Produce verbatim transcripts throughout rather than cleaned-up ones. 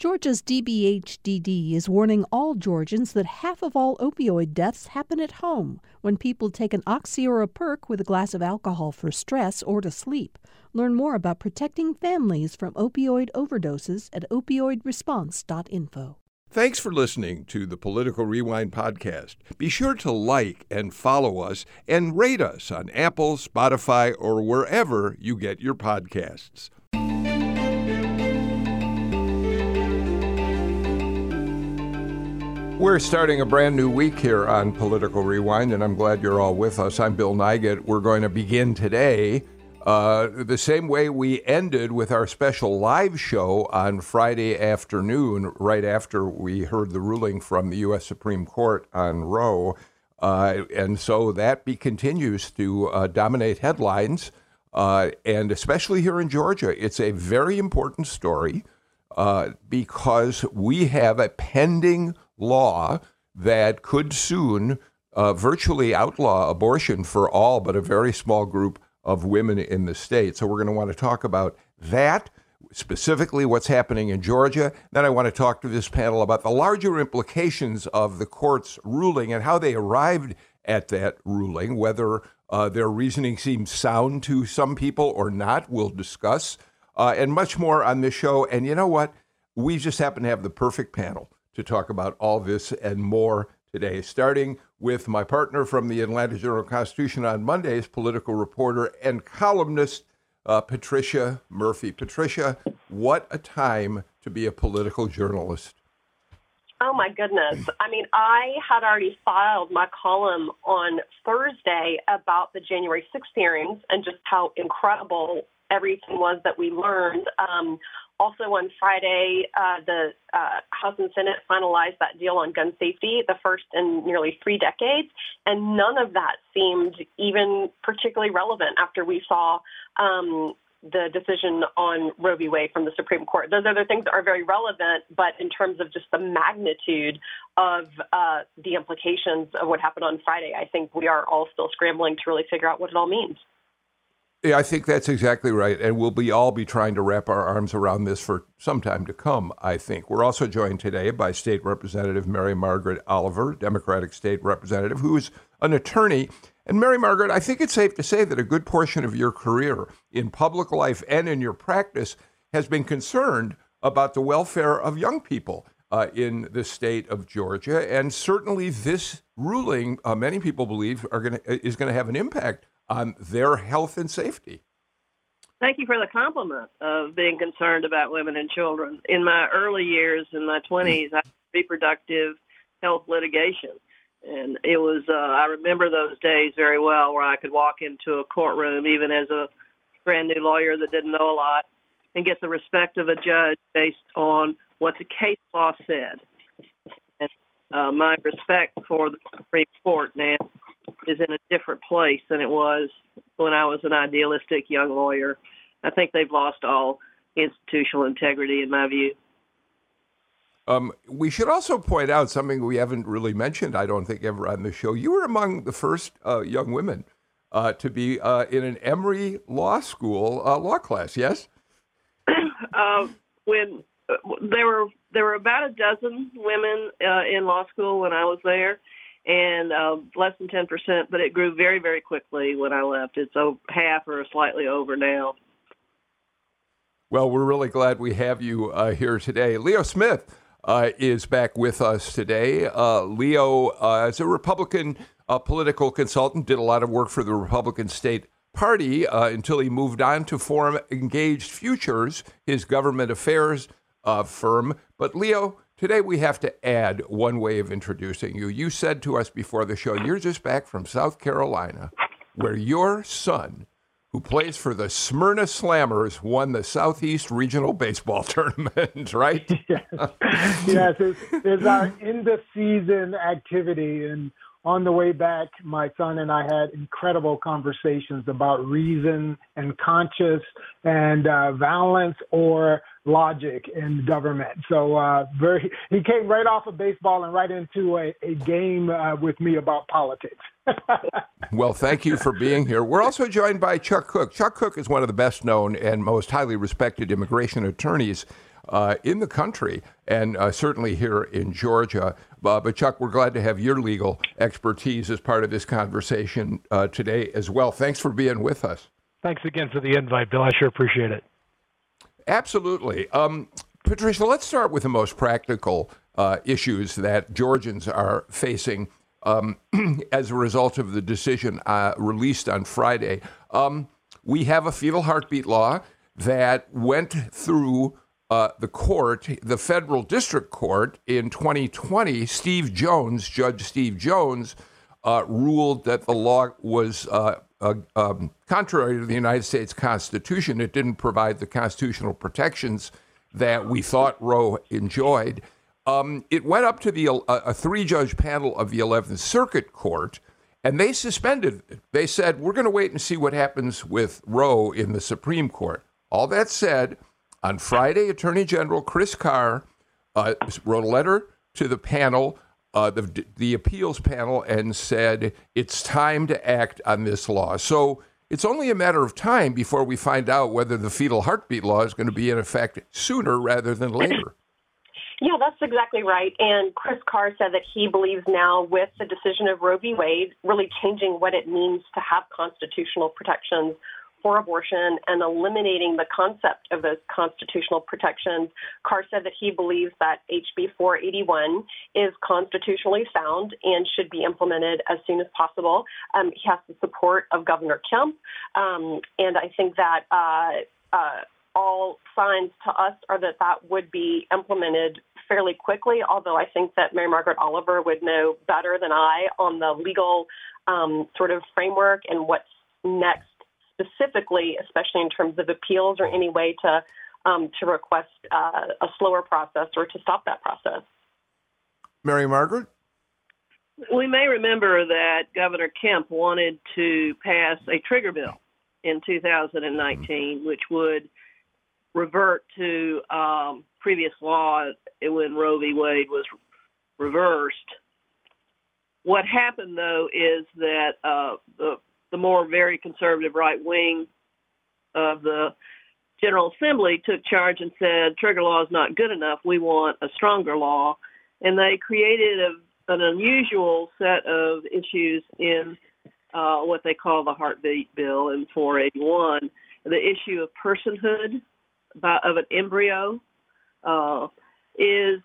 Georgia's D B H D D is warning all Georgians that half of all opioid deaths happen at home when people take an Oxy or a Perk with a glass of alcohol for stress or to sleep. Learn more about protecting families from opioid overdoses at opioid response dot info. Thanks for listening to the Political Rewind podcast. Be sure to like and follow us and rate us on Apple, Spotify, or wherever you get your podcasts. We're starting a brand new week here on Political Rewind, and I'm glad you're all with us. I'm Bill Nigut. We're going to begin today uh, the same way we ended with our special live show on Friday afternoon, right after we heard the ruling from the U S Supreme Court on Roe. Uh, and so that be continues to uh, dominate headlines, uh, and especially here in Georgia. It's a very important story uh, because we have a pending law that could soon uh, virtually outlaw abortion for all but a very small group of women in the state. So we're going to want to talk about that, specifically what's happening in Georgia. Then I want to talk to this panel about the larger implications of the court's ruling and how they arrived at that ruling, whether uh, their reasoning seems sound to some people or not. We'll discuss, uh, and much more on this show. And you know what? We just happen to have the perfect panel to talk about all this and more today, starting with my partner from the Atlanta Journal-Constitution on Mondays, political reporter and columnist, uh, Patricia Murphy. Patricia, what a time to be a political journalist. Oh, my goodness. I mean, I had already filed my column on Thursday about the January sixth hearings and just how incredible everything was that we learned. Um, Also on Friday, uh, the uh, House and Senate finalized that deal on gun safety, the first in nearly three decades, and none of that seemed even particularly relevant after we saw um, the decision on Roe v. Wade from the Supreme Court. Those other things are very relevant, but in terms of just the magnitude of uh, the implications of what happened on Friday, I think we are all still scrambling to really figure out what it all means. Yeah, I think that's exactly right. And we'll be all be trying to wrap our arms around this for some time to come, I think. We're also joined today by State Representative Mary Margaret Oliver, Democratic State Representative, who is an attorney. And Mary Margaret, I think it's safe to say that a good portion of your career in public life and in your practice has been concerned about the welfare of young people uh, in the state of Georgia. And certainly this ruling, uh, many people believe, are going to is going to have an impact on their health and safety. Thank you for the compliment of being concerned about women and children. In my early years, in my twenties, I had reproductive health litigation. And it was, uh, I remember those days very well, where I could walk into a courtroom, even as a brand new lawyer that didn't know a lot, and get the respect of a judge based on what the case law said. And uh, my respect for the Supreme Court now is in a different place than it was when I was an idealistic young lawyer. I think they've lost all institutional integrity, in my view. Um, we should also point out something we haven't really mentioned, I don't think, ever on the show. You were among the first uh, young women uh, to be uh, in an Emory Law School uh, law class, yes? uh, when uh, there were there were about a dozen women uh, in law school when I was there, and uh, less than ten percent, but it grew very, very quickly when I left. It's over half or slightly over now. Well, we're really glad we have you uh, here today. Leo Smith uh, is back with us today. Uh, Leo uh, is a Republican uh, political consultant, did a lot of work for the Republican State Party uh, until he moved on to form Engaged Futures, his government affairs uh, firm. But Leo, today we have to add one way of introducing you. You said to us before the show, you're just back from South Carolina, where your son, who plays for the Smyrna Slammers, won the Southeast Regional Baseball Tournament, right? Yes, yes it's, it's our end-of-season activity. And on the way back, my son and I had incredible conversations about reason and conscience and uh, violence or logic in government. So uh, very, he came right off of baseball and right into a, a game uh, with me about politics. Well, thank you for being here. We're also joined by Chuck Cook. Chuck Cook is one of the best known and most highly respected immigration attorneys uh, in the country, and uh, certainly here in Georgia. Uh, but Chuck, we're glad to have your legal expertise as part of this conversation uh, today as well. Thanks for being with us. Thanks again for the invite, Bill. I sure appreciate it. Absolutely. Um, Patricia, let's start with the most practical uh, issues that Georgians are facing um, as a result of the decision uh, released on Friday. Um, we have a fetal heartbeat law that went through uh, the court, the federal district court in twenty twenty. Steve Jones, Judge Steve Jones, uh, ruled that the law was uh, uh, um, contrary to the United States Constitution. It didn't provide the constitutional protections that we thought Roe enjoyed. Um, it went up to the uh, a three-judge panel of the eleventh Circuit Court, and they suspended it. They said, we're going to wait and see what happens with Roe in the Supreme Court. All that said, on Friday, Attorney General Chris Carr uh, wrote a letter to the panel, uh, the, the appeals panel, and said, it's time to act on this law. So it's only a matter of time before we find out whether the fetal heartbeat law is going to be in effect sooner rather than later. Yeah, that's exactly right. And Chris Carr said that he believes now with the decision of Roe v. Wade really changing what it means to have constitutional protections for abortion and eliminating the concept of those constitutional protections. Carr said that he believes that H B four eighty-one is constitutionally sound and should be implemented as soon as possible. Um, he has the support of Governor Kemp, um, and I think that uh, uh, all signs to us are that that would be implemented fairly quickly, although I think that Mary Margaret Oliver would know better than I on the legal um, sort of framework and what's next specifically, especially in terms of appeals or any way to um, to request uh, a slower process or to stop that process. Mary Margaret? We may remember that Governor Kemp wanted to pass a trigger bill in two thousand nineteen, which would revert to um, previous law when Roe v. Wade was reversed. What happened, though, is that uh, the, the more very conservative right wing of the General Assembly took charge and said, trigger law is not good enough. We want a stronger law. And they created a, an unusual set of issues in uh, what they call the heartbeat bill in four eighty-one, the issue of personhood by, of an embryo uh, is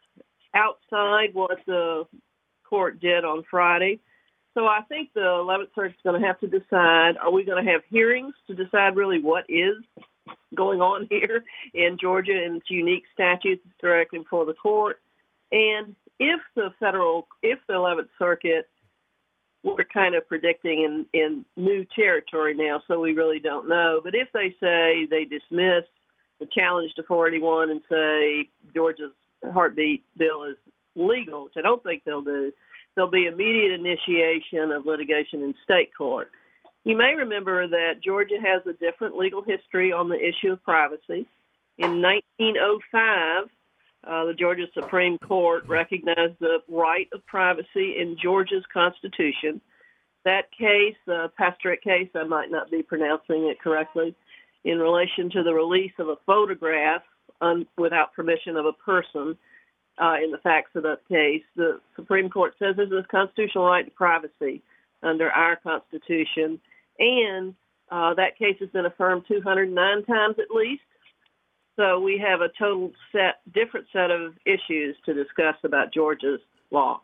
outside what the court did on Friday. So I think the eleventh Circuit is going to have to decide, are we going to have hearings to decide really what is going on here in Georgia and its unique statutes directly before the court? And if the federal, if the eleventh Circuit, we're kind of predicting in, in new territory now, so we really don't know. But if they say they dismiss the challenge to four eighty-one and say Georgia's heartbeat bill is legal, which I don't think they'll do, there'll be immediate initiation of litigation in state court. You may remember that Georgia has a different legal history on the issue of privacy. In nineteen oh five, uh, the Georgia Supreme Court recognized the right of privacy in Georgia's Constitution. That case, the Pastoret case, I might not be pronouncing it correctly, in relation to the release of a photograph un- without permission of a person, uh, in the facts of that case, the Supreme Court says there's a constitutional right to privacy under our Constitution, and uh, that case has been affirmed two hundred nine times at least. So we have a total set, different set of issues to discuss about Georgia's law.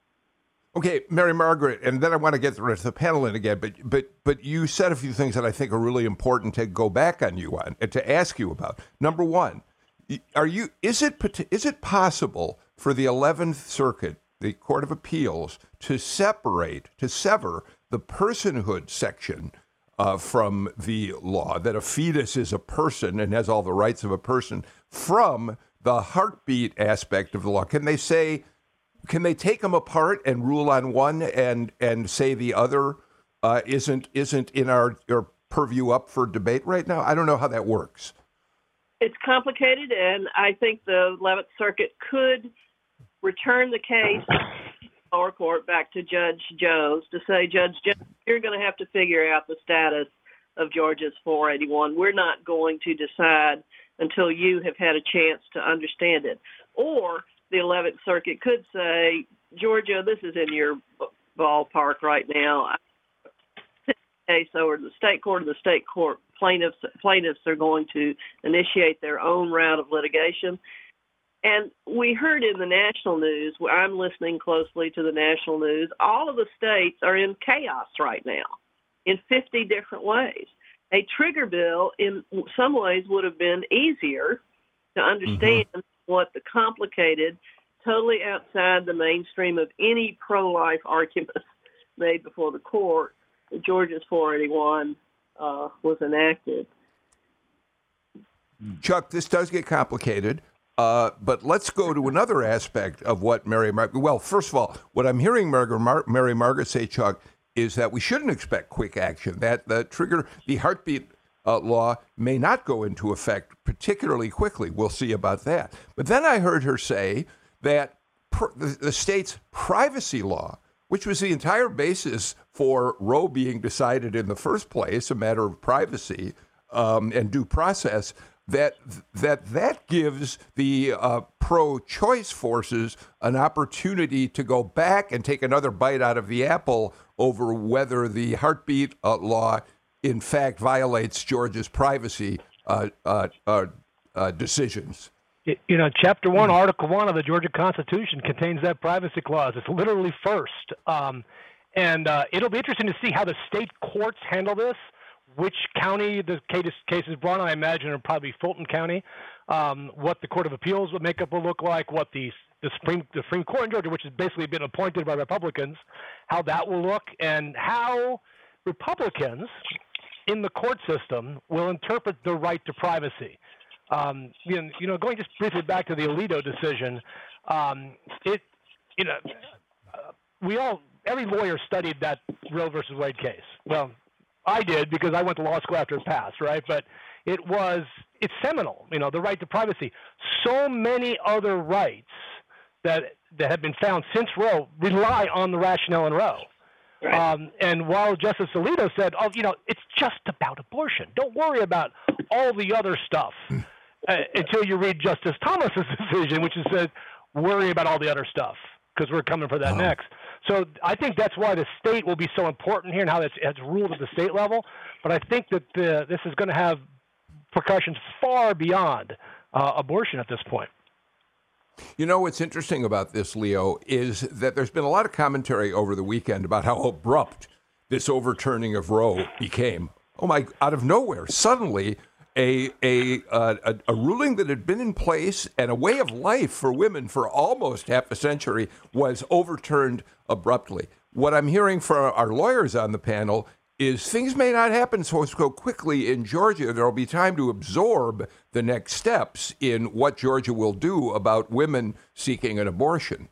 Okay, Mary Margaret, and then I want to get the rest of the panel in again, but but but you said a few things that I think are really important to go back on you on and to ask you about. Number one, are you is it is it possible for the eleventh Circuit, the Court of Appeals, to separate, to sever the personhood section uh, from the law, that a fetus is a person and has all the rights of a person, from the heartbeat aspect of the law? Can they say, can they take them apart and rule on one and and say the other uh, isn't isn't in our, our purview up for debate right now? I don't know how that works. It's complicated, and I think the eleventh Circuit could return the case lower court back to Judge Jones to say, Judge Jones, you're going to have to figure out the status of Georgia's four eighty-one. We're not going to decide until you have had a chance to understand it. Or the eleventh Circuit could say, Georgia, this is in your ballpark right now. Okay, so or the state court or the state court plaintiffs plaintiffs are going to initiate their own round of litigation. And we heard in the national news, where I'm listening closely to the national news, all of the states are in chaos right now in fifty different ways. A trigger bill in some ways would have been easier to understand mm-hmm. what the complicated, totally outside the mainstream of any pro-life arguments made before the court, Georgia's four eighty-one uh, was enacted. Chuck, this does get complicated, uh, but let's go to another aspect of what Mary Margaret, well, first of all, what I'm hearing Mary, Mar- Mary Margaret say, Chuck, is that we shouldn't expect quick action, that the trigger, the heartbeat uh, law may not go into effect particularly quickly. We'll see about that. But then I heard her say that pr- the, the state's privacy law, which was the entire basis for Roe being decided in the first place, a matter of privacy um, and due process, that that that gives the uh, pro-choice forces an opportunity to go back and take another bite out of the apple over whether the heartbeat uh, law, in fact, violates Georgia's privacy uh, uh, uh, uh, decisions. You know, Chapter one, Article one of the Georgia Constitution contains that privacy clause. It's literally first. Um, and uh, it'll be interesting to see how the state courts handle this, which county the case, case is brought on. I imagine it'll probably be Fulton County, um, what the Court of Appeals makeup will look like, what the, the, Supreme, the Supreme Court in Georgia, which has basically been appointed by Republicans, how that will look, and how Republicans in the court system will interpret the right to privacy. Um, you, know, you know, going just briefly back to the Alito decision, um, it, you know, uh, we all, every lawyer studied that Roe versus Wade case. Well, I did because I went to law school after it passed, right? But it was, it's seminal, you know, the right to privacy. So many other rights that that have been found since Roe rely on the rationale in Roe. Right. Um, and while Justice Alito said, oh, you know, it's just about abortion. Don't worry about all the other stuff. Uh, until you read Justice Thomas's decision, which is said, worry about all the other stuff, because we're coming for that oh. next. So I think that's why the state will be so important here and how it's, it's ruled at the state level. But I think that the, this is going to have repercussions far beyond uh, abortion at this point. You know, what's interesting about this, Leo, is that there's been a lot of commentary over the weekend about how abrupt this overturning of Roe became. Oh, my, out of nowhere, suddenly A a, uh, a a ruling that had been in place and a way of life for women for almost half a century was overturned abruptly. What I'm hearing from our lawyers on the panel is things may not happen so quickly in Georgia. There will be time to absorb the next steps in what Georgia will do about women seeking an abortion.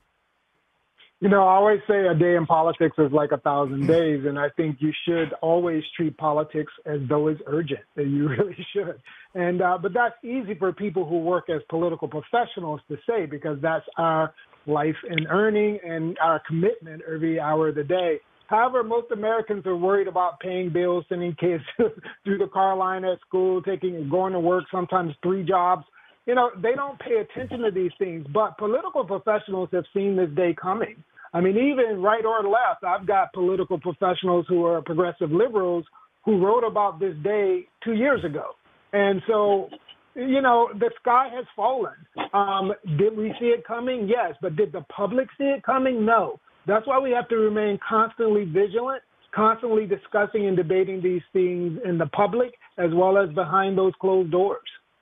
You know, I always say a day in politics is like a thousand days, and I think you should always treat politics as though it's urgent. That you really should. And uh, but that's easy for people who work as political professionals to say, because that's our life and earning and our commitment every hour of the day. However, most Americans are worried about paying bills, sending kids through the car line at school, taking going to work, sometimes three jobs. You know, they don't pay attention to these things, but political professionals have seen this day coming. I mean, even right or left, I've got political professionals who are progressive liberals who wrote about this day two years ago. And so, you know, the sky has fallen. Um, did we see it coming? Yes. But did the public see it coming? No. That's why we have to remain constantly vigilant, constantly discussing and debating these things in the public as well as behind those closed doors.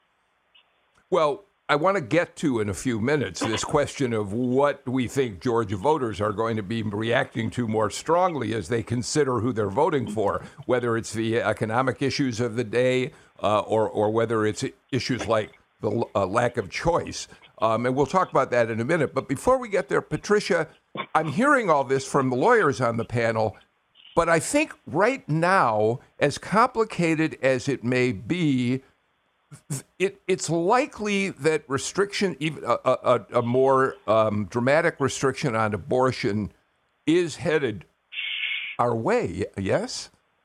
Well, I want to get to in a few minutes this question of what we think Georgia voters are going to be reacting to more strongly as they consider who they're voting for, whether it's the economic issues of the day uh, or, or whether it's issues like the uh, lack of choice. Um, and we'll talk about that in a minute. But before we get there, Patricia, I'm hearing all this from the lawyers on the panel, but I think right now, as complicated as it may be, It, it's likely that restriction, even a, a, a more um, dramatic restriction on abortion, is headed our way. Yes,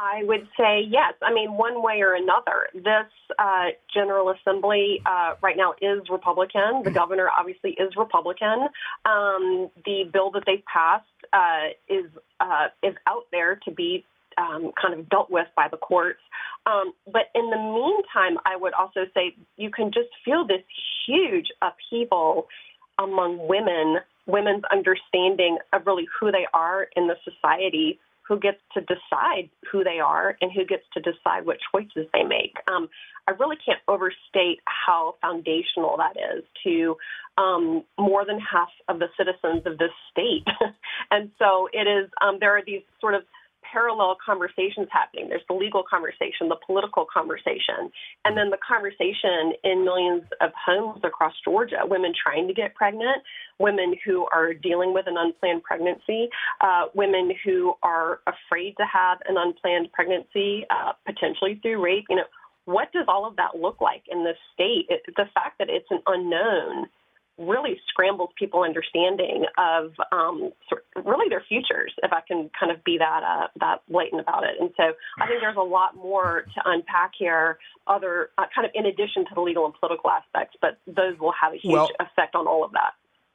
I would say yes. I mean, one way or another. This uh, General Assembly uh, right now is Republican. The governor obviously is Republican. Um, the bill that they passed uh, is uh, is out there to be um, kind of dealt with by the courts. Um, but in the meantime, I would also say you can just feel this huge upheaval among women, women's understanding of really who they are in the society, who gets to decide who they are and who gets to decide what choices they make. Um, I really can't overstate how foundational that is to um, more than half of the citizens of this state. And so it is, um, there are these sort of parallel conversations happening. There's the legal conversation, the political conversation, and then the conversation in millions of homes across Georgia, women trying to get pregnant, women who are dealing with an unplanned pregnancy, uh, women who are afraid to have an unplanned pregnancy, uh, potentially through rape. You know, what does all of that look like in this state? It, the fact that it's an unknown really scrambles people understanding of um, sort of really their futures, if I can kind of be that uh, that blatant about it. And so I think there's a lot more to unpack here, other uh, kind of in addition to the legal and political aspects, but those will have a huge well, effect on all of that.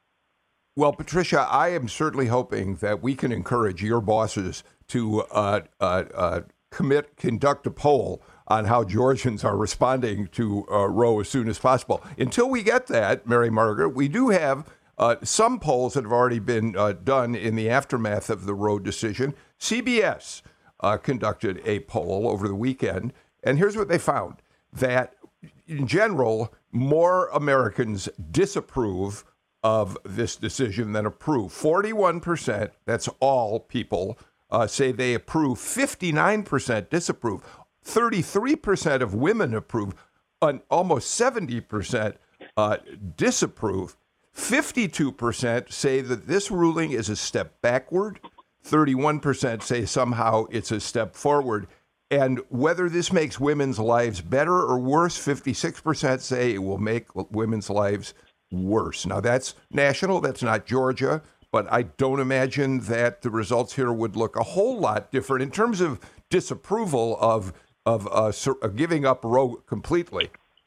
Well, Patricia, I am certainly hoping that we can encourage your bosses to uh, uh, uh, commit, conduct a poll on how Georgians are responding to uh, Roe as soon as possible. Until we get that, Mary Margaret, we do have uh, some polls that have already been uh, done in the aftermath of the Roe decision. C B S uh, conducted a poll over the weekend, and here's what they found, that in general, more Americans disapprove of this decision than approve. forty-one percent, that's all people, uh, say they approve. fifty-nine percent disapprove. thirty-three percent of women approve, and almost seventy percent uh, disapprove. fifty-two percent say that this ruling is a step backward. thirty-one percent say somehow it's a step forward. And whether this makes women's lives better or worse, fifty-six percent say it will make women's lives worse. Now, that's national. That's not Georgia. But I don't imagine that the results here would look a whole lot different in terms of disapproval of of uh, giving up Roe completely.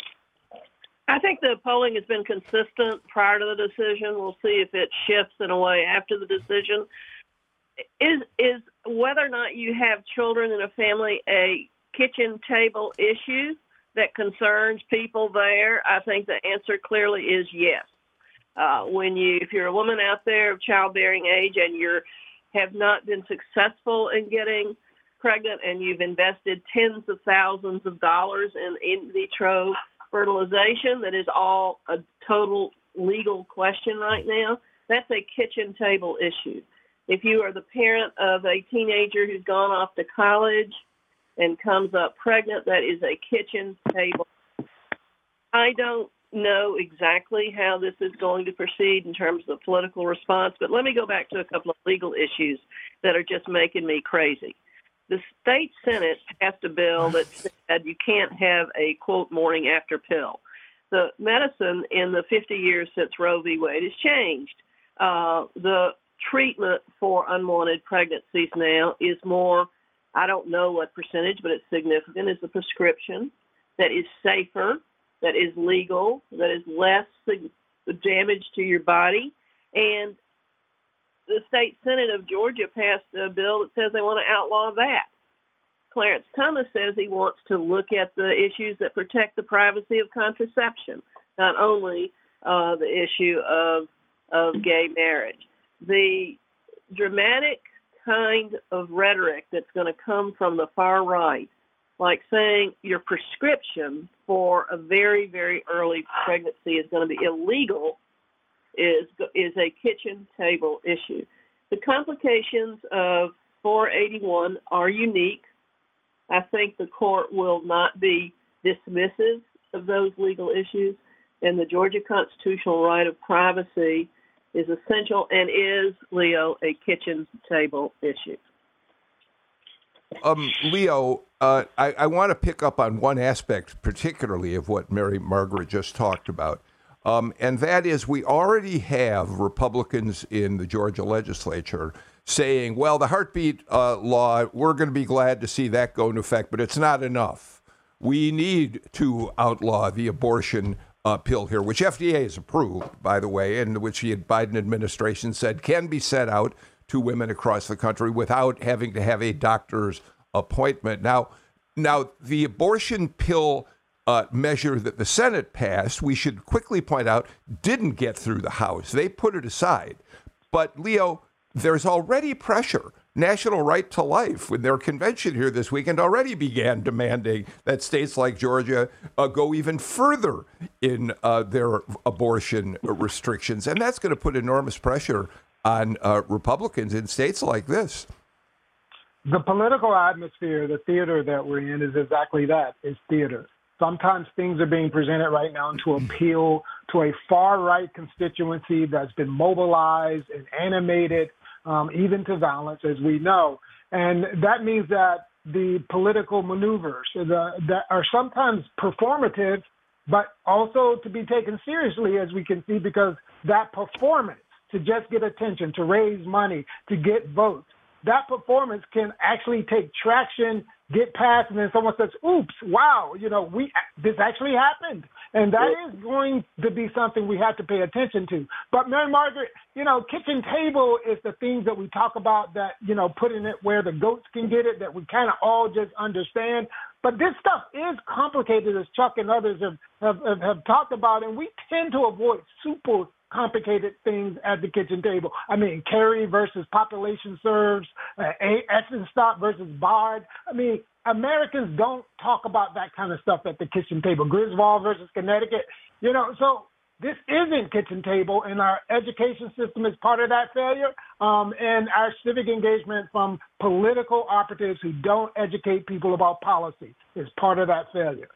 I think the polling has been consistent prior to the decision. We'll see if it shifts in a way after the decision. Is is whether or not you have children in a family a kitchen table issue that concerns people there? I think the answer clearly is yes. Uh, when you, if you're a woman out there of childbearing age and you have not been successful in getting pregnant and you've invested tens of thousands of dollars in in vitro fertilization, that is all a total legal question right now, that's a kitchen table issue. If you are the parent of a teenager who's gone off to college and comes up pregnant, that is a kitchen table. I don't know exactly how this is going to proceed in terms of the political response, but let me go back to a couple of legal issues that are just making me crazy. The state Senate passed a bill that said you can't have a, quote, morning after pill. The medicine in the fifty years since Roe v. Wade has changed. Uh, the treatment for unwanted pregnancies now is more, I don't know what percentage, but it's significant, is a prescription that is safer, that is legal, that is less damage to your body. And the state Senate of Georgia passed a bill that says they want to outlaw that. Clarence Thomas says he wants to look at the issues that protect the privacy of contraception, not only uh, the issue of, of gay marriage. The dramatic kind of rhetoric that's going to come from the far right, like saying your prescription for a very, very early pregnancy is going to be illegal, is is a kitchen table issue. The complications of four eighty-one are unique. I think the court will not be dismissive of those legal issues, and the Georgia constitutional right of privacy is essential and is, Leo, a kitchen table issue. Um, Leo, uh, I, I want to pick up on one aspect particularly of what Mary Margaret just talked about. Um, and that is, we already have Republicans in the Georgia legislature saying, well, the heartbeat uh, law, we're going to be glad to see that go into effect, but it's not enough. We need to outlaw the abortion uh, pill here, which F D A has approved, by the way, and which the Biden administration said can be set out to women across the country without having to have a doctor's appointment. Now, now the abortion pill uh, measure that the Senate passed, we should quickly point out, didn't get through the House. They put it aside. But, Leo, there's already pressure. National Right to Life, when their convention here this weekend, already began demanding that states like Georgia uh, go even further in uh, their abortion restrictions. And that's going to put enormous pressure on uh, Republicans in states like this. The political atmosphere, the theater that we're in, is exactly that. It's theater. Sometimes things are being presented right now to appeal to a far-right constituency that's been mobilized and animated, um, even to violence, as we know. And that means that the political maneuvers the, that are sometimes performative, but also to be taken seriously, as we can see, because that performance to just get attention, to raise money, to get votes, that performance can actually take traction, get past, and then someone says, oops, wow, you know, we this actually happened. And that is going to be something we have to pay attention to. But Mary Margaret, you know, kitchen table is the things that we talk about that, you know, putting it where the goats can get it, that we kind of all just understand. But this stuff is complicated, as Chuck and others have, have, have, have talked about, and we tend to avoid super complicated things at the kitchen table. I mean, Kerry versus population serves, uh, Essence Stop versus Bard. I mean, Americans don't talk about that kind of stuff at the kitchen table. Griswold versus Connecticut. You know, so this isn't kitchen table, and our education system is part of that failure, um, and our civic engagement from political operatives who don't educate people about policy is part of that failure.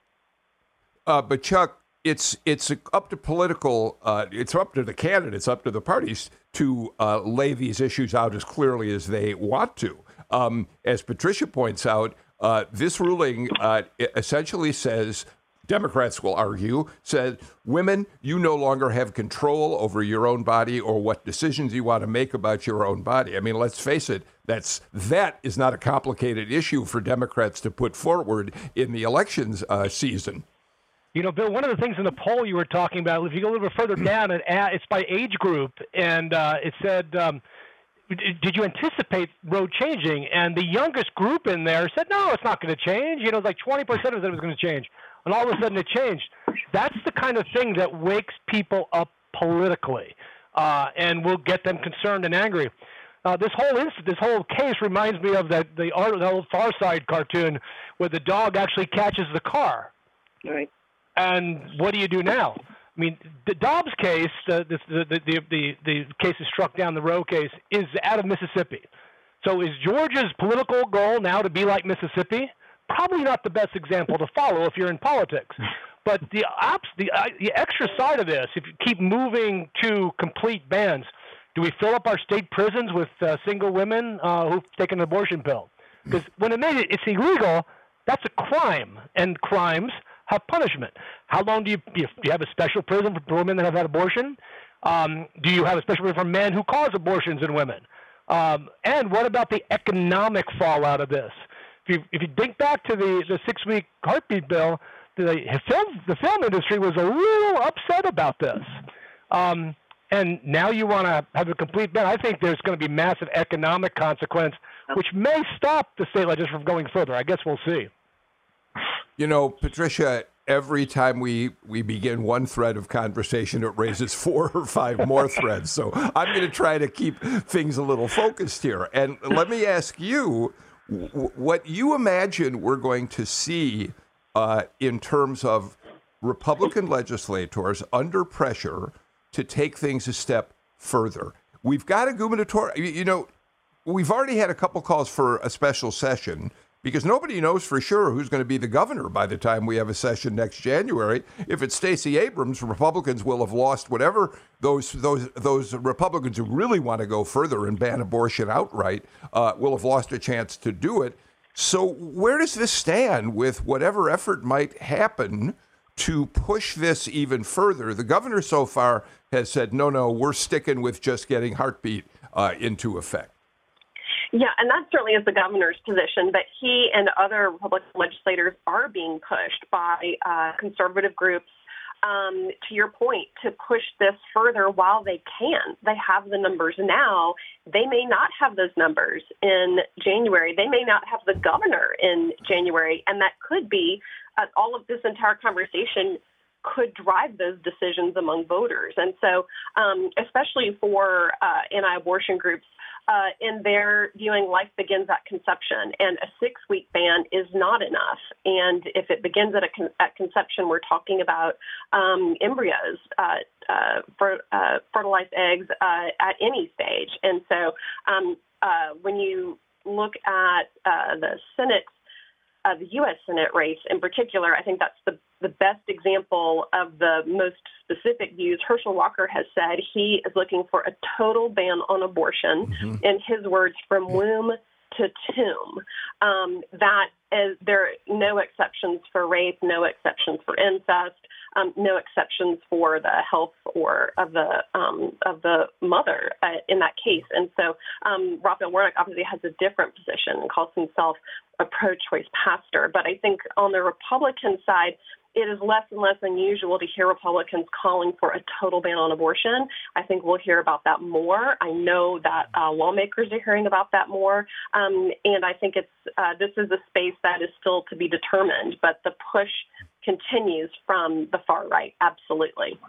Uh, but Chuck, It's it's up to political, uh, it's up to the candidates, up to the parties to uh, lay these issues out as clearly as they want to. Um, as Patricia points out, uh, this ruling uh, essentially says, Democrats will argue, says, women, you no longer have control over your own body or what decisions you want to make about your own body. I mean, let's face it, that's that is not a complicated issue for Democrats to put forward in the elections uh, season. You know, Bill, one of the things in the poll you were talking about, if you go a little bit further down, it, it's by age group, and uh, it said, um, did you anticipate Roe changing? And the youngest group in there said, no, it's not going to change. You know, like twenty percent of it was going to change. And all of a sudden it changed. That's the kind of thing that wakes people up politically uh, and will get them concerned and angry. Uh, this whole inst- this whole case reminds me of that the, the old Far Side cartoon where the dog actually catches the car. Right. And what do you do now? I mean, the Dobbs case, uh, the, the, the, the, the case is struck down, the Roe case, is out of Mississippi. So is Georgia's political goal now to be like Mississippi? Probably not the best example to follow if you're in politics. But the, ops, the, uh, the extra side of this, if you keep moving to complete bans, do we fill up our state prisons with uh, single women uh, who've taken an abortion pill? Because when it made it, it's illegal, that's a crime, and crimes have punishment. How long do you, do you have a special prison for women that have had abortion? Um, do you have a special prison for men who cause abortions in women? Um, and what about the economic fallout of this? If you, if you think back to the, the six-week heartbeat bill, the film, the film industry was a little upset about this. Um, and now you want to have a complete ban. I think there's going to be massive economic consequence, which may stop the state legislature from going further. I guess we'll see. You know, Patricia, every time we, we begin one thread of conversation, it raises four or five more threads. So I'm going to try to keep things a little focused here. And let me ask you w- what you imagine we're going to see uh, in terms of Republican legislators under pressure to take things a step further. We've got a gubernatorial, you know, we've already had a couple calls for a special session, because nobody knows for sure who's going to be the governor by the time we have a session next January. If it's Stacey Abrams, Republicans will have lost whatever those those those Republicans who really want to go further and ban abortion outright uh, will have lost a chance to do it. So where does this stand with whatever effort might happen to push this even further. The governor so far has said, no, no, we're sticking with just getting heartbeat uh, into effect. Yeah, and that certainly is the governor's position, but he and other Republican legislators are being pushed by uh, conservative groups, um, to your point, to push this further while they can. They have the numbers now. They may not have those numbers in January. They may not have the governor in January, and that could be uh, all of this entire conversation could drive those decisions among voters. And so, um, especially for uh, anti-abortion groups, Uh, in their viewing, life begins at conception, and a six-week ban is not enough. And if it begins at, a con- at conception, we're talking about um, embryos, uh, uh, fer- uh, fertilized eggs uh, at any stage. And so um, uh, when you look at uh, the Senate, uh, the U S Senate race in particular, I think that's the, the best example of the most specific views. Herschel Walker has said he is looking for a total ban on abortion, mm-hmm. in his words, from womb to tomb. Um, that is, there are no exceptions for rape, no exceptions for incest, um, no exceptions for the health or of the um, of the mother uh, in that case. And so um, Raphael Warnock obviously has a different position and calls himself a pro-choice pastor. But I think on the Republican side, it is less and less unusual to hear Republicans calling for a total ban on abortion. I think we'll hear about that more. I know that uh, lawmakers are hearing about that more. Um, and I think it's uh, this is a space that is still to be determined, but the push continues from the far right. Absolutely.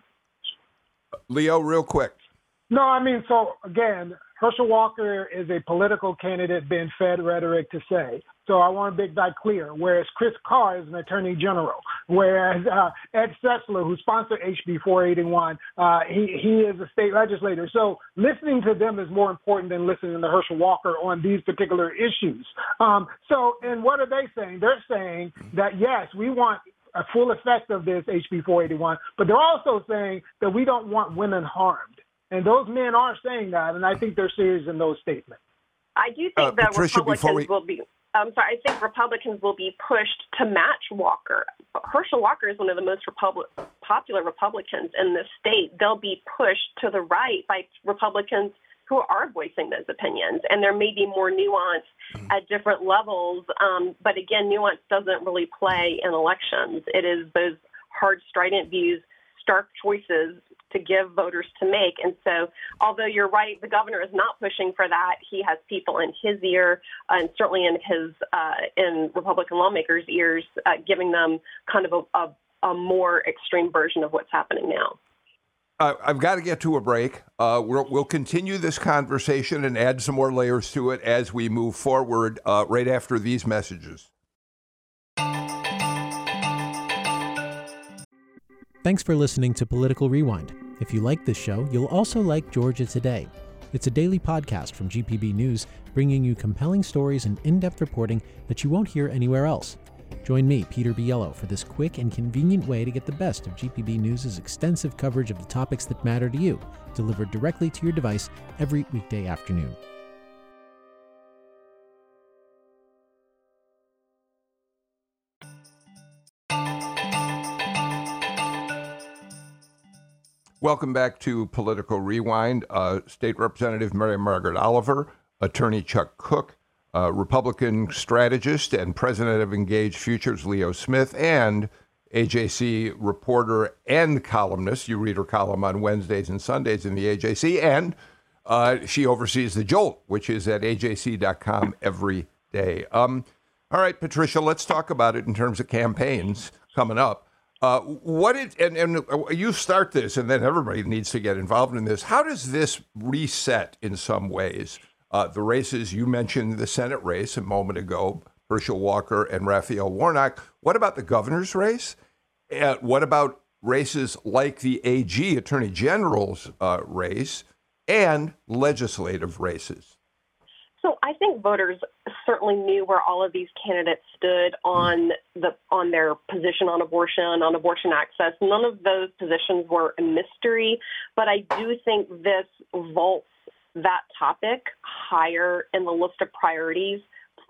Leo, real quick. No, I mean, so again, Herschel Walker is a political candidate being fed rhetoric to say. So I want to make that clear. Whereas Chris Carr is an attorney general, whereas uh, Ed Sessler, who sponsored H B four eighty-one, uh, he, he is a state legislator. So listening to them is more important than listening to Herschel Walker on these particular issues. Um, so, and what are they saying? They're saying that, yes, we want a full effect of this H B four eighty-one, but they're also saying that we don't want women harmed. And those men are saying that, and I think they're serious in those statements. I do think uh, that Patricia, Republicans we... will be I'm sorry, I think Republicans will be pushed to match Walker. Herschel Walker is one of the most Republic, popular Republicans in this state. They'll be pushed to the right by Republicans who are voicing those opinions. And there may be more nuance at different levels. Um, but again, nuance doesn't really play in elections. It is those hard, strident views, stark choices to give voters to make. And so although you're right, the governor is not pushing for that. He has people in his ear uh, and certainly in his uh, in Republican lawmakers' ears, uh, giving them kind of a, a, a more extreme version of what's happening now. Uh, I've got to get to a break. Uh, we'll, we'll continue this conversation and add some more layers to it as we move forward uh, right after these messages. Thanks for listening to Political Rewind. If you like this show, you'll also like Georgia Today. It's a daily podcast from G P B News, bringing you compelling stories and in-depth reporting that you won't hear anywhere else. Join me, Peter Biello, for this quick and convenient way to get the best of G P B News' extensive coverage of the topics that matter to you, delivered directly to your device every weekday afternoon. Welcome back to Political Rewind. Uh, State Representative Mary Margaret Oliver, Attorney Chuck Cook, uh, Republican strategist and president of Engaged Futures Leo Smith, and A J C reporter and columnist. You read her column on Wednesdays and Sundays in the A J C, and uh, she oversees The Jolt, which is at A J C dot com every day. Um, all right, Patricia, let's talk about it in terms of campaigns coming up. Uh, what it, and, and you start this, and then everybody needs to get involved in this. How does this reset, in some ways, uh, the races? You mentioned the Senate race a moment ago, Herschel Walker and Raphael Warnock. What about the governor's race? Uh, what about races like the A G, Attorney General's uh, race, and legislative races? So I think voters certainly knew where all of these candidates stood on the on their position on abortion, on abortion access. None of those positions were a mystery, but I do think this vaults that topic higher in the list of priorities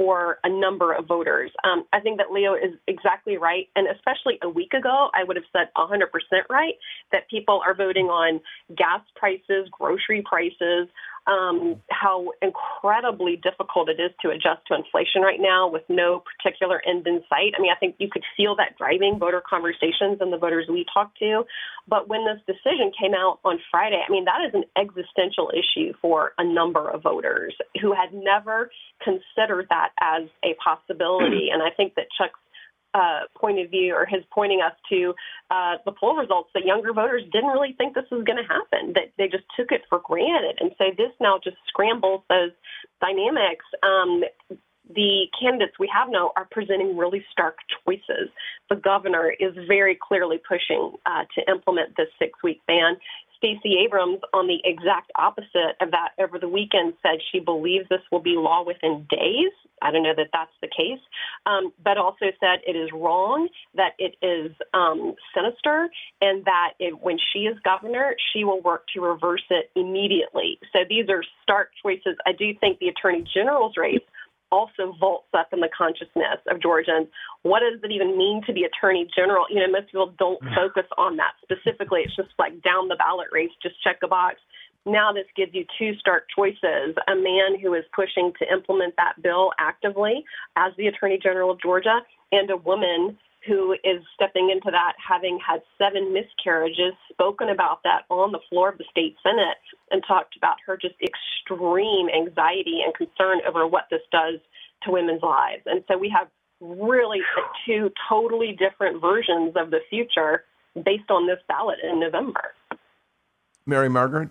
for a number of voters. Um, I think that Leo is exactly right. And especially a week ago, I would have said one hundred percent right, that people are voting on gas prices, grocery prices, um, how incredibly difficult it is to adjust to inflation right now with no particular end in sight. I mean, I think you could feel that driving voter conversations and the voters we talked to. But when this decision came out on Friday, I mean, that is an existential issue for a number of voters who had never considered that as a possibility. And I think that Chuck's Uh, point of view, or his pointing us to uh, the poll results, that younger voters didn't really think this was going to happen, that they just took it for granted. And so this now just scrambles those dynamics. Um, the candidates we have now are presenting really stark choices. The governor is very clearly pushing uh, to implement this six-week ban. Stacey Abrams, on the exact opposite of that over the weekend, said she believes this will be law within days. I don't know that that's the case, um, but also said it is wrong, that it is um, sinister, and that it, when she is governor, she will work to reverse it immediately. So these are stark choices. I do think the attorney general's race also vaults up in the consciousness of Georgians. What does it even mean to be attorney general? You know, most people don't focus on that specifically. It's just like down the ballot race, just check a box. Now this gives you two stark choices: a man who is pushing to implement that bill actively as the attorney general of Georgia, and a woman who is stepping into that, having had seven miscarriages, spoken about that on the floor of the state Senate, and talked about her just extreme anxiety and concern over what this does to women's lives. And so we have really two totally different versions of the future based on this ballot in November. Mary Margaret?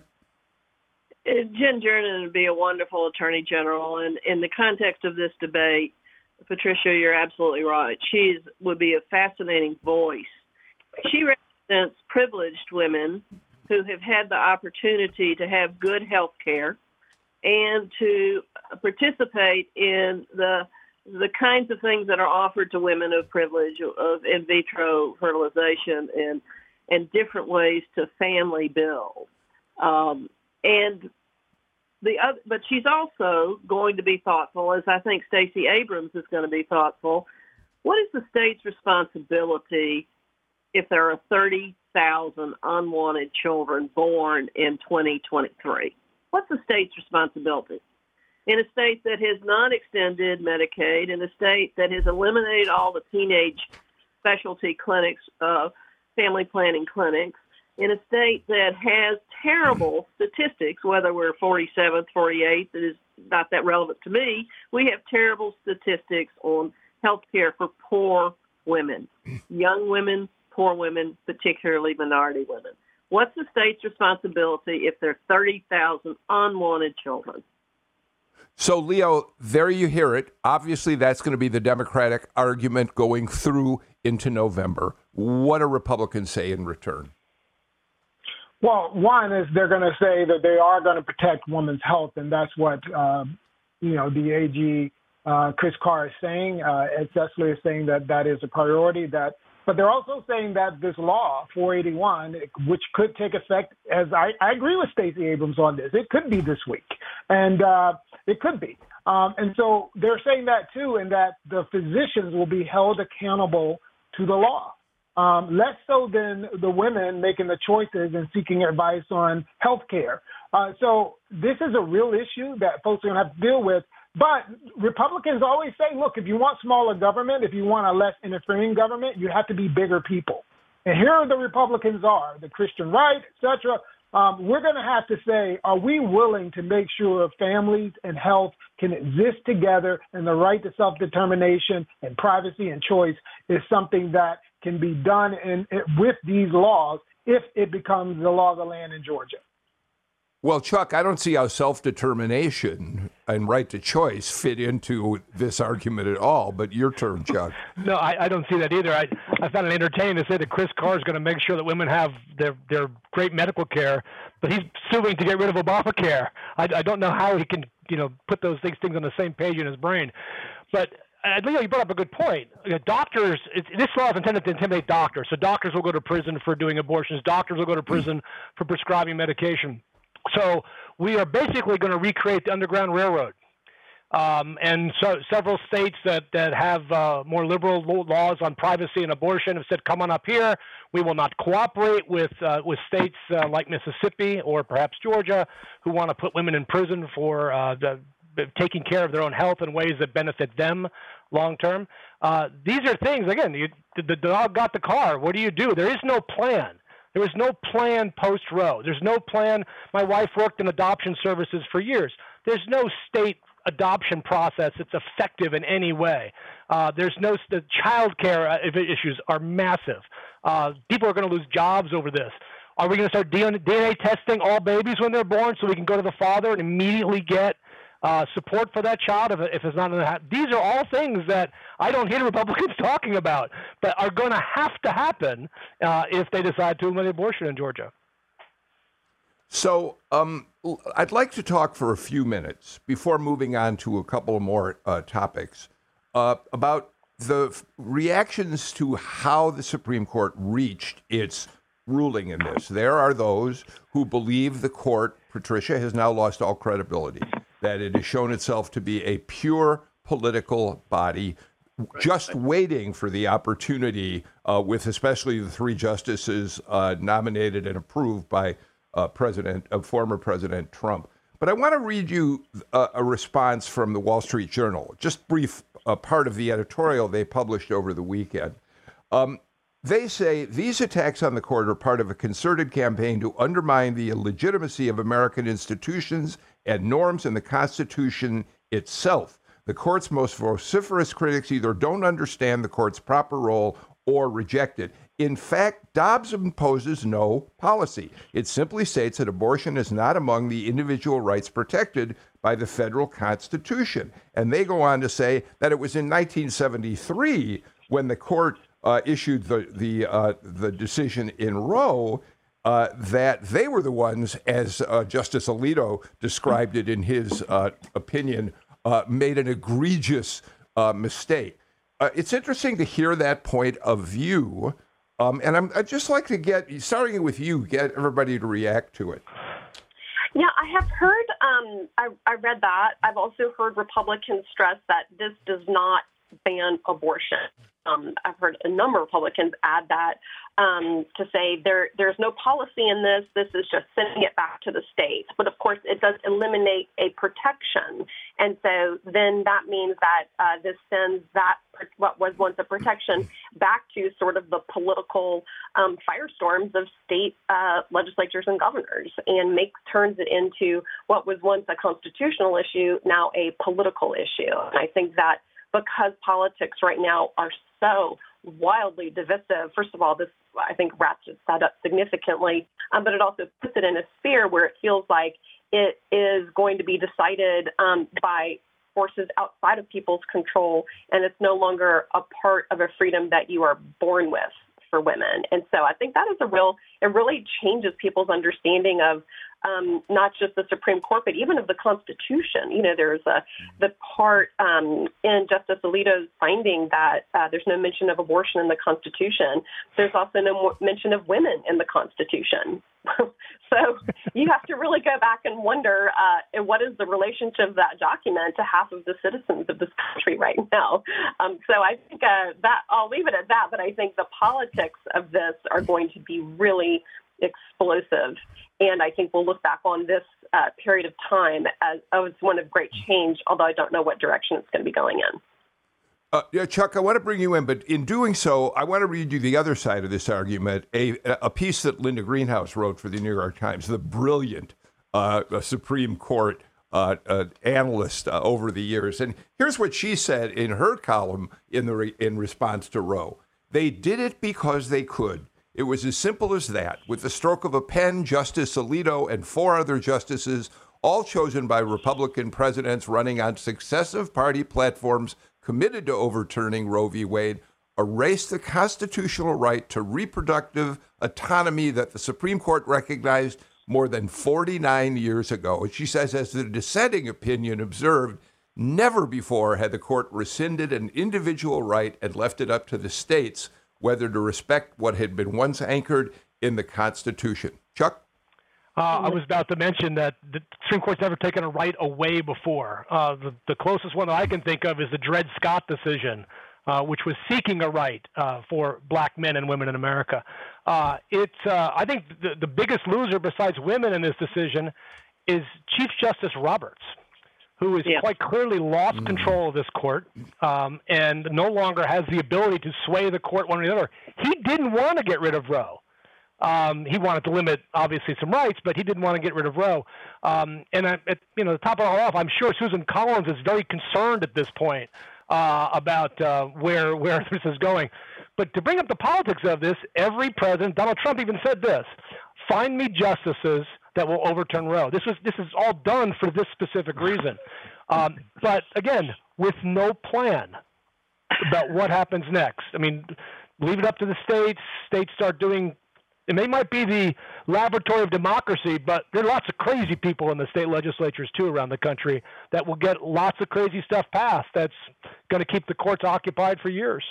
Jen Jordan would be a wonderful attorney general. And in the context of this debate, Patricia, you're absolutely right. She would be a fascinating voice. She represents privileged women who have had the opportunity to have good health care and to participate in the the kinds of things that are offered to women of privilege, of in vitro fertilization and and different ways to family build. Um, and The other, but she's also going to be thoughtful, as I think Stacey Abrams is going to be thoughtful. What is the state's responsibility if there are thirty thousand unwanted children born in twenty twenty-three? What's the state's responsibility? In a state that has not extended Medicaid, in a state that has eliminated all the teenage specialty clinics, uh, family planning clinics, in a state that has terrible statistics, whether we're forty-seventh, forty-eighth, it is not that relevant to me. We have terrible statistics on health care for poor women, young women, poor women, particularly minority women. What's the state's responsibility if there are thirty thousand unwanted children? So, Leo, there you hear it. Obviously, that's going to be the Democratic argument going through into November. What do Republicans say in return? Well, one is they're going to say that they are going to protect women's health, and that's what, um, you know, the A G, uh, Chris Carr is saying. Uh, Ed Cecily is saying that that is a priority. That, but they're also saying that this law, four eighty-one, which could take effect, as I, I agree with Stacey Abrams on this, it could be this week, and uh, it could be. Um, and so they're saying that, too, and that the physicians will be held accountable to the law. Um, less so than the women making the choices and seeking advice on health care. Uh, so this is a real issue that folks are going to have to deal with. But Republicans always say, look, if you want smaller government, if you want a less interfering government, you have to be bigger people. And here the Republicans are, the Christian right, et cetera. Um, we're going to have to say, are we willing to make sure families and health can exist together, and the right to self-determination and privacy and choice is something that can be done in, in, with these laws if it becomes the law of the land in Georgia? Well, Chuck, I don't see how self-determination and right to choice fit into this argument at all, but your turn, Chuck. No, I, I don't see that either. I, I found it entertaining to say that Chris Carr is going to make sure that women have their, their great medical care, but he's suing to get rid of Obamacare. I, I don't know how he can, you know, put those things, things on the same page in his brain. But uh, Leo, you brought up a good point. You know, doctors, it, this law is intended to intimidate doctors. So doctors will go to prison for doing abortions. Doctors will go to prison for prescribing medication. So we are basically going to recreate the Underground Railroad. Um, and so several states that, that have uh, more liberal laws on privacy and abortion have said, come on up here. We will not cooperate with uh, with states uh, like Mississippi or perhaps Georgia who want to put women in prison for uh, the, taking care of their own health in ways that benefit them long term. Uh, these are things, again, you, the, the dog got the car. What do you do? There is no plan. There was no plan post-Roe. There's no plan. My wife worked in adoption services for years. There's no state adoption process that's effective in any way. Uh, there's no the child care issues are massive. Uh, people are going to lose jobs over this. Are we going to start D N A testing all babies when they're born so we can go to the father and immediately get uh, support for that child if, if it's not in the house? These are all things that I don't hear Republicans talking about, but are going to have to happen uh, if they decide to eliminate abortion in Georgia. So um, I'd like to talk for a few minutes before moving on to a couple more uh, topics uh, about the f- reactions to how the Supreme Court reached its ruling in this. There are those who believe the court, Patricia, has now lost all credibility, that it has shown itself to be a pure political body, just waiting for the opportunity, uh, with especially the three justices uh, nominated and approved by Uh, President, uh, former President Trump. But I want to read you uh, a response from the Wall Street Journal, just brief uh, part of the editorial they published over the weekend. Um, they say these attacks on the court are part of a concerted campaign to undermine the legitimacy of American institutions and norms and the Constitution itself. The court's most vociferous critics either don't understand the court's proper role or reject it. In fact, Dobbs imposes no policy. It simply states that abortion is not among the individual rights protected by the federal Constitution. And they go on to say that it was in nineteen seventy-three when the court uh, issued the the uh, the decision in Roe uh, that they were the ones, as uh, Justice Alito described it in his uh, opinion, uh, made an egregious uh, mistake. Uh, it's interesting to hear that point of view. Um, and I'm, I'd just like to get, starting with you, get everybody to react to it. Yeah, I have heard, um, I, I read that. I've also heard Republicans stress that this does not ban abortion. Um, I've heard a number of Republicans add that um, to say there there's no policy in this. This is just sending it back to the states. But, of course, it does eliminate a protection. And so then that means that uh, this sends that what was once a protection back to sort of the political um, firestorms of state uh, legislatures and governors and makes turns it into what was once a constitutional issue, now a political issue. And I think that because politics right now are so wildly divisive, first of all, this, I think, ratchets that up significantly, um, but it also puts it in a sphere where it feels like it is going to be decided um, by forces outside of people's control, and it's no longer a part of a freedom that you are born with for women. And so I think that is a real, it really changes people's understanding of um, not just the Supreme Court, but even of the Constitution. You know, there's a, the part um, in Justice Alito's finding that uh, there's no mention of abortion in the Constitution. There's also no mention of women in the Constitution. So you have to really go back and wonder uh, what is the relationship of that document to half of the citizens of this country right now. Um, so I think uh, that I'll leave it at that. But I think the politics of this are going to be really explosive. And I think we'll look back on this uh, period of time as, as one of great change, although I don't know what direction it's going to be going in. Uh, yeah, Chuck, I want to bring you in, but in doing so, I want to read you the other side of this argument, a, a piece that Linda Greenhouse wrote for the New York Times, the brilliant uh, Supreme Court uh, uh, analyst uh, over the years. And here's what she said in her column in, the re- in response to Roe. They did it because they could. It was as simple as that. With the stroke of a pen, Justice Alito and four other justices, all chosen by Republican presidents running on successive party platforms committed to overturning Roe v. Wade, erased the constitutional right to reproductive autonomy that the Supreme Court recognized more than forty-nine years ago. And she says, as the dissenting opinion observed, never before had the court rescinded an individual right and left it up to the states whether to respect what had been once anchored in the Constitution. Chuck? Uh, I was about to mention that the Supreme Court's never taken a right away before. Uh, the, the closest one that I can think of is the Dred Scott decision, uh, which was seeking a right uh, for black men and women in America. Uh, it's, uh, I think the, the biggest loser besides women in this decision is Chief Justice Roberts, who has yeah. quite clearly lost mm. control of this court um, and no longer has the ability to sway the court one way or the other. He didn't want to get rid of Roe. Um, he wanted to limit, obviously, some rights, but he didn't want to get rid of Roe. Um, and I, at, you know, to top it all off, I'm sure Susan Collins is very concerned at this point uh, about uh, where where this is going. But to bring up the politics of this, every president, Donald Trump even said this: "Find me justices that will overturn Roe." This was this is all done for this specific reason. Um, but again, with no plan about what happens next. I mean, leave it up to the states. States start doing. And they might be the laboratory of democracy, but there are lots of crazy people in the state legislatures, too, around the country that will get lots of crazy stuff passed that's going to keep the courts occupied for years.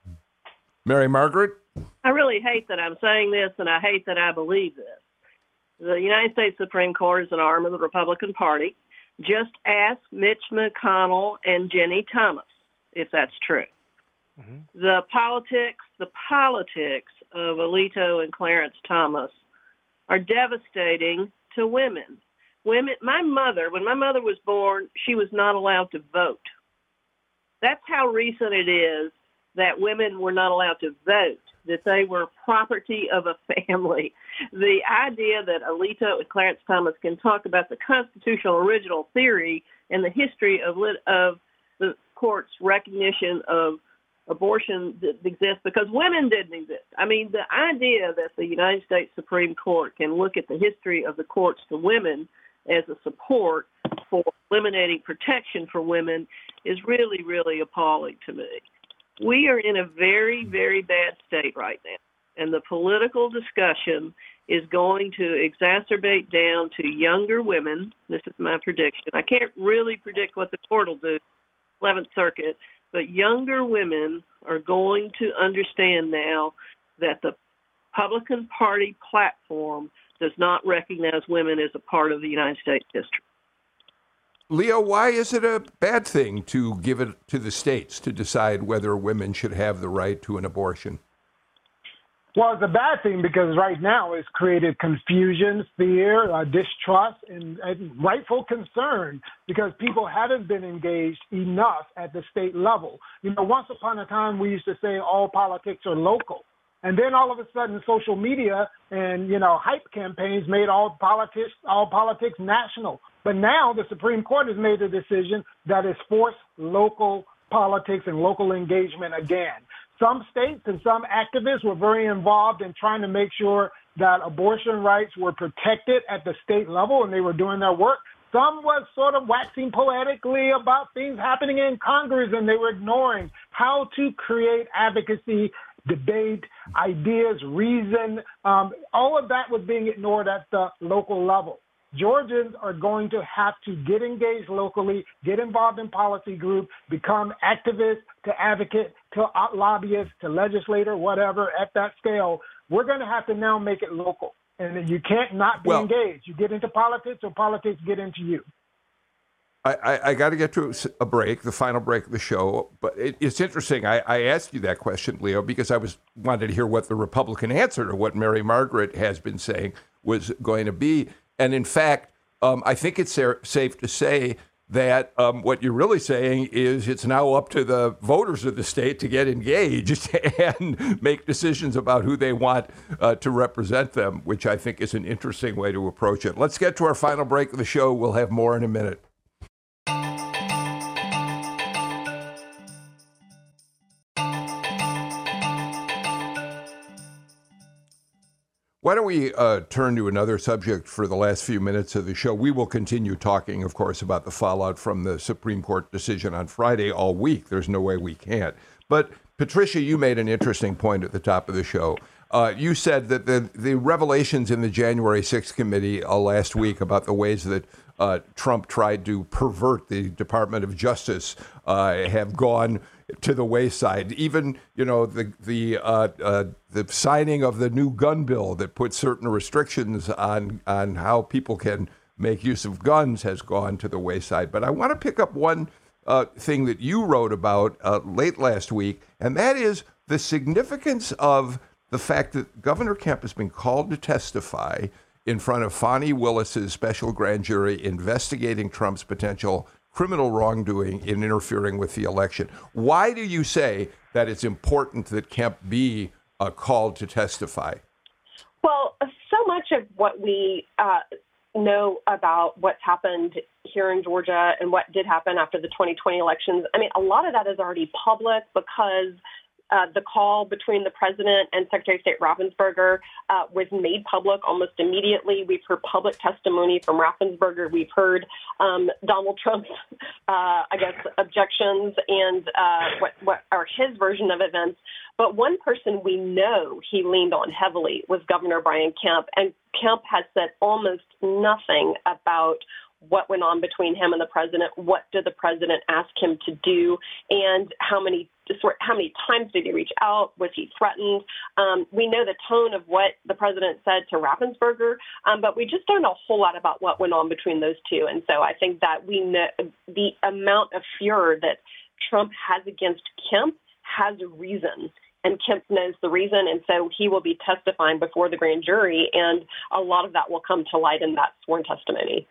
Mary Margaret? I really hate that I'm saying this, and I hate that I believe this. The United States Supreme Court is an arm of the Republican Party. Just ask Mitch McConnell and Jenny Thomas if that's true. Mm-hmm. The politics, the politics of Alito and Clarence Thomas are devastating to women. Women, my mother, when my mother was born, she was not allowed to vote. That's how recent it is that women were not allowed to vote, that they were property of a family. The idea that Alito and Clarence Thomas can talk about the constitutional original theory and the history of, of the court's recognition of abortion that exists because women didn't exist. I mean, the idea that the United States Supreme Court can look at the history of the courts to women as a support for eliminating protection for women is really, really appalling to me. We are in a very, very bad state right now, and the political discussion is going to exacerbate down to younger women. This is my prediction. I can't really predict what the court will do, eleventh Circuit, but younger women are going to understand now that the Republican Party platform does not recognize women as a part of the United States history. Leo, why is it a bad thing to give it to the states to decide whether women should have the right to an abortion? Well, it's a bad thing because right now it's created confusion, fear, uh, distrust, and, and rightful concern because people haven't been engaged enough at the state level. You know, once upon a time we used to say all politics are local. And then all of a sudden social media and, you know, hype campaigns made all politics, all politics national. But now the Supreme Court has made a decision that is forced local politics and local engagement again. Some states and some activists were very involved in trying to make sure that abortion rights were protected at the state level, and they were doing their work. Some was sort of waxing poetically about things happening in Congress, and they were ignoring how to create advocacy, debate, ideas, reason. Um, all of that was being ignored at the local level. Georgians are going to have to get engaged locally, get involved in policy groups, become activists, to advocate, to lobbyists, to legislator, whatever, at that scale. We're going to have to now make it local. And you can't not be well, engaged. You get into politics or politics get into you. I, I, I got to get to a break, the final break of the show. But it, it's interesting. I, I asked you that question, Leo, because I was wanted to hear what the Republican answer to what Mary Margaret has been saying was going to be. And in fact, um, I think it's safe to say that um, what you're really saying is it's now up to the voters of the state to get engaged and make decisions about who they want uh, to represent them, which I think is an interesting way to approach it. Let's get to our final break of the show. We'll have more in a minute. Why don't we uh, turn to another subject for the last few minutes of the show? We will continue talking, of course, about the fallout from the Supreme Court decision on Friday all week. There's no way we can't. But, Patricia, you made an interesting point at the top of the show. Uh, you said that the, the revelations in the January sixth committee uh, last week about the ways that uh, Trump tried to pervert the Department of Justice uh, have gone to the wayside. Even, you know, the the uh, uh, the signing of the new gun bill that puts certain restrictions on on how people can make use of guns has gone to the wayside. But I want to pick up one uh, thing that you wrote about uh, late last week, and that is the significance of the fact that Governor Kemp has been called to testify in front of Fani Willis's special grand jury investigating Trump's potential criminal wrongdoing in interfering with the election. Why do you say that it's important that Kemp be uh, called to testify? Well, so much of what we uh, know about what's happened here in Georgia and what did happen after the twenty twenty elections, I mean, a lot of that is already public because Uh, the call between the president and Secretary of State Raffensperger uh, was made public almost immediately. We've heard public testimony from Raffensperger. We've heard um, Donald Trump's, uh, I guess, objections and uh, what, what are his version of events. But one person we know he leaned on heavily was Governor Brian Kemp, and Kemp has said almost nothing about what went on between him and the president. What did the president ask him to do, and how many how many times did he reach out? Was he threatened? Um, we know the tone of what the president said to Raffensperger, um, but we just don't know a whole lot about what went on between those two. And so I think that we know the amount of furor that Trump has against Kemp has a reason. And Kemp knows the reason, and so he will be testifying before the grand jury, and a lot of that will come to light in that sworn testimony.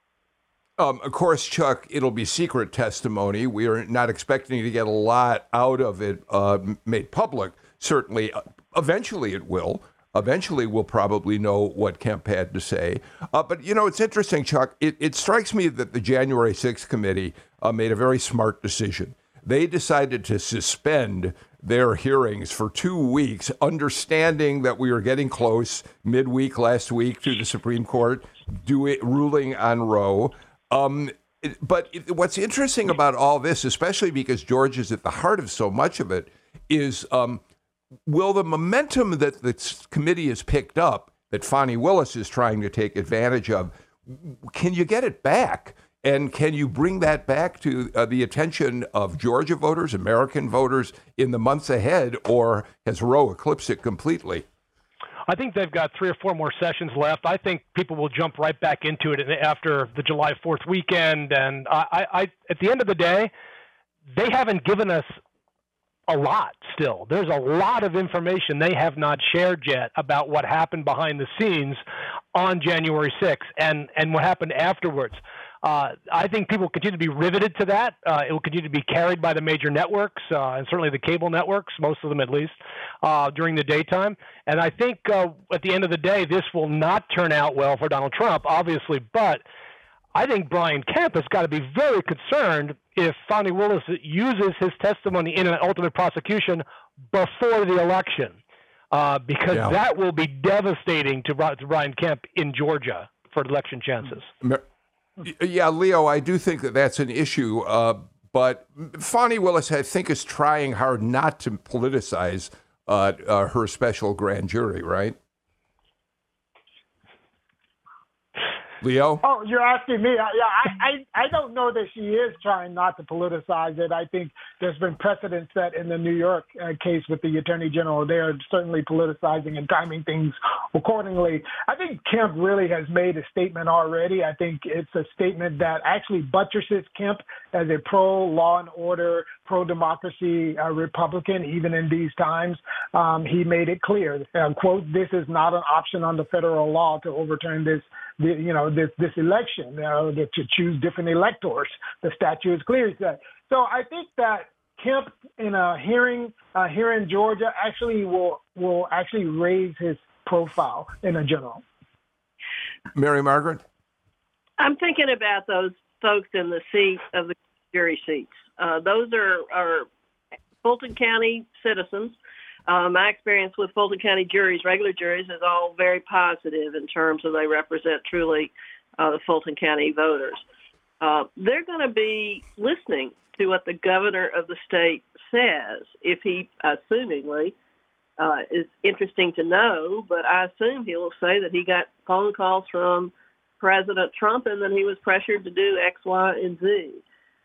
Um, of course, Chuck, it'll be secret testimony. We are not expecting to get a lot out of it uh, made public. Certainly, uh, eventually it will. Eventually, we'll probably know what Kemp had to say. Uh, but, you know, it's interesting, Chuck. It, it strikes me that the January sixth committee uh, made a very smart decision. They decided to suspend their hearings for two weeks, understanding that we were getting close midweek last week to the Supreme Court do it, ruling on Roe. Um, it, but it, what's interesting about all this, especially because George is at the heart of so much of it, is um, will the momentum that the committee has picked up, that Fani Willis is trying to take advantage of, can you get it back? And can you bring that back to uh, the attention of Georgia voters, American voters in the months ahead, or has Roe eclipsed it completely? I think they've got three or four more sessions left. I think people will jump right back into it after the July fourth weekend. And I, I, at the end of the day, they haven't given us a lot still. There's a lot of information they have not shared yet about what happened behind the scenes on January sixth and, and what happened afterwards. Uh, I think people continue to be riveted to that. Uh, it will continue to be carried by the major networks, uh, and certainly the cable networks, most of them at least, uh, during the daytime. And I think uh, at the end of the day, this will not turn out well for Donald Trump, obviously. But I think Brian Kemp has got to be very concerned if Fani Willis uses his testimony in an ultimate prosecution before the election, uh, because yeah. that will be devastating to, to Brian Kemp in Georgia for election chances. Yeah, Leo, I do think that that's an issue, uh, but Fani Willis, I think, is trying hard not to politicize uh, uh, her special grand jury, right? Leo? Oh, you're asking me. Yeah, I, I, I don't know that she is trying not to politicize it. I think there's been precedent set in the New York uh, case with the Attorney General. They are certainly politicizing and timing things accordingly. I think Kemp really has made a statement already. I think it's a statement that actually buttresses Kemp as a pro-law and order, pro-democracy uh, Republican, even in these times. Um, he made it clear, uh, quote, "This is not an option under federal law to overturn this, the, you know, this, this election, uh, to choose different electors. The statute is clear." He said. So I think that Kemp, in a hearing uh, here in Georgia, actually will will actually raise his profile in a general. Mary Margaret? I'm thinking about those folks in the seat of the jury seats. Uh, those are, are Fulton County citizens. Uh, my experience with Fulton County juries, regular juries, is all very positive in terms of they represent truly uh, the Fulton County voters. Uh, they're going to be listening to what the governor of the state says, if he, assumingly, uh, is interesting to know, but I assume he will say that he got phone calls from President Trump and that he was pressured to do X, Y, and Z.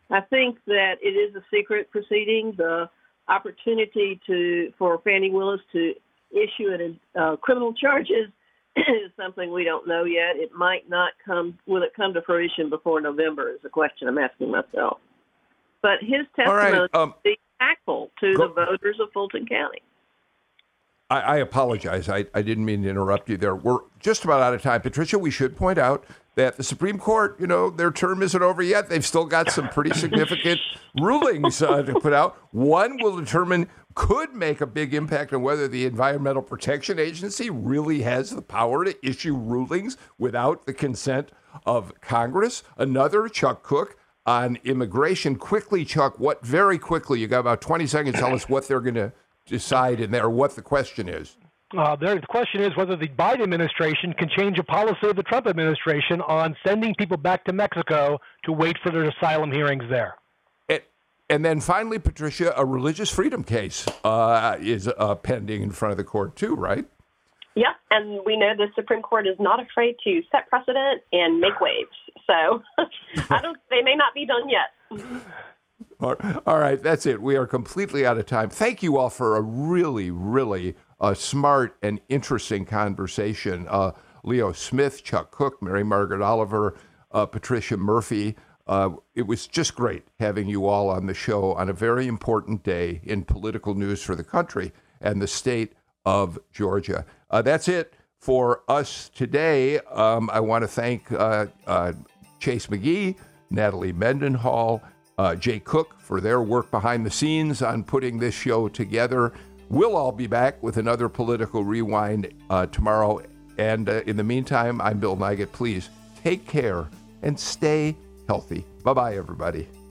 I think that it is a secret proceeding. The opportunity to for Fani Willis to issue an, uh, criminal charges is something we don't know yet. It might not come. Will it come to fruition before November? Is a question I'm asking myself. But his testimony right, um, is impactful to go, the voters of Fulton County. I, I apologize. I, I didn't mean to interrupt you there. We're just about out of time. Patricia, we should point out that the Supreme Court, you know, their term isn't over yet. They've still got some pretty significant rulings uh, to put out. One will determine, could make a big impact on whether the Environmental Protection Agency really has the power to issue rulings without the consent of Congress. Another, Chuck Cook, on immigration. Quickly, Chuck, what very quickly, you got about twenty seconds, tell us what they're going to decide in there, what the question is. Uh, there, the question is whether the Biden administration can change a policy of the Trump administration on sending people back to Mexico to wait for their asylum hearings there. And, and then finally, Patricia, a religious freedom case uh, is uh, pending in front of the court too, right? Yep, and we know the Supreme Court is not afraid to set precedent and make waves. So I don't. They may not be done yet. All right, that's it. We are completely out of time. Thank you all for a really, really uh, smart and interesting conversation. Uh, Leo Smith, Chuck Cook, Mary Margaret Oliver, uh, Patricia Murphy. Uh, it was just great having you all on the show on a very important day in political news for the country and the state of Georgia. Uh, that's it for us today. Um, I want to thank uh, uh, Chase McGee, Natalie Mendenhall, uh, Jay Cook for their work behind the scenes on putting this show together. We'll all be back with another Political Rewind uh, tomorrow. And uh, in the meantime, I'm Bill Nigut. Please take care and stay healthy. Bye-bye, everybody.